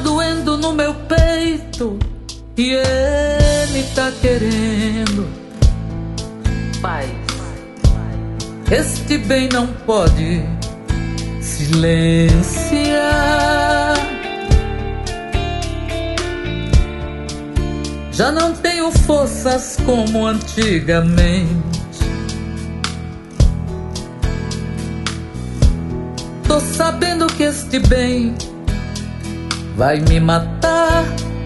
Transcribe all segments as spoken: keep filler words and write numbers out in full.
doendo no meu peito e ele tá querendo paz. Este bem não pode silenciar. Já não tenho forças como antigamente. Tô sabendo que este bem vai me matar.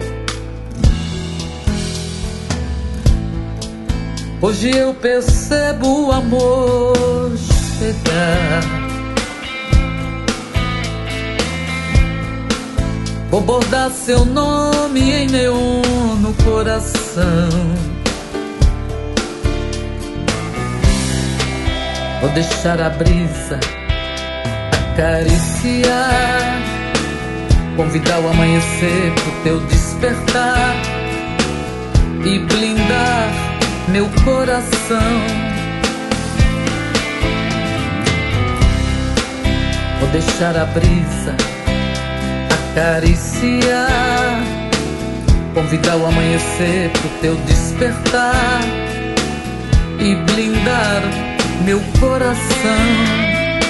Hoje eu percebo o amor chegar. Vou bordar seu nome em neon no coração. Vou deixar a brisa acariciar, convidar o amanhecer pro teu despertar e blindar meu coração. Vou deixar a brisa acariciar, convidar o amanhecer pro teu despertar e blindar meu coração.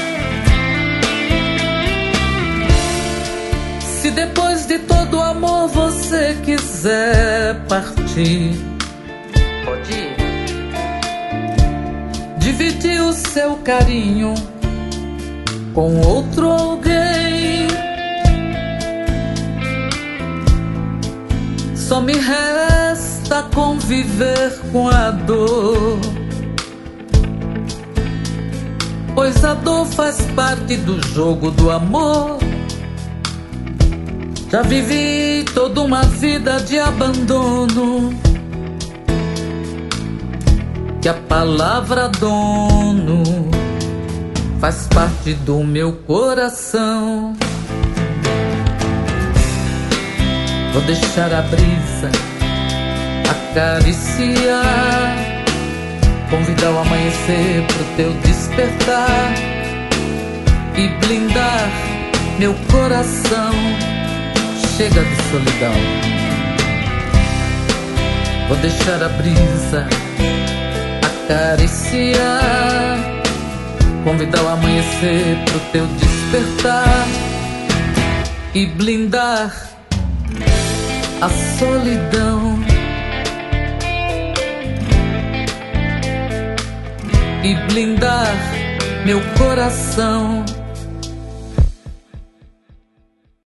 Se depois de todo o amor você quiser partir, pode ir. Dividir o seu carinho com outro alguém. Só me resta conviver com a dor, pois a dor faz parte do jogo do amor. Já vivi toda uma vida de abandono, que a palavra dono faz parte do meu coração. Vou deixar a brisa acariciar, convidar o amanhecer pro teu despertar e blindar meu coração. Chega de solidão. Vou deixar a brisa acariciar, convidar o amanhecer pro teu despertar e blindar a solidão. E blindar meu coração.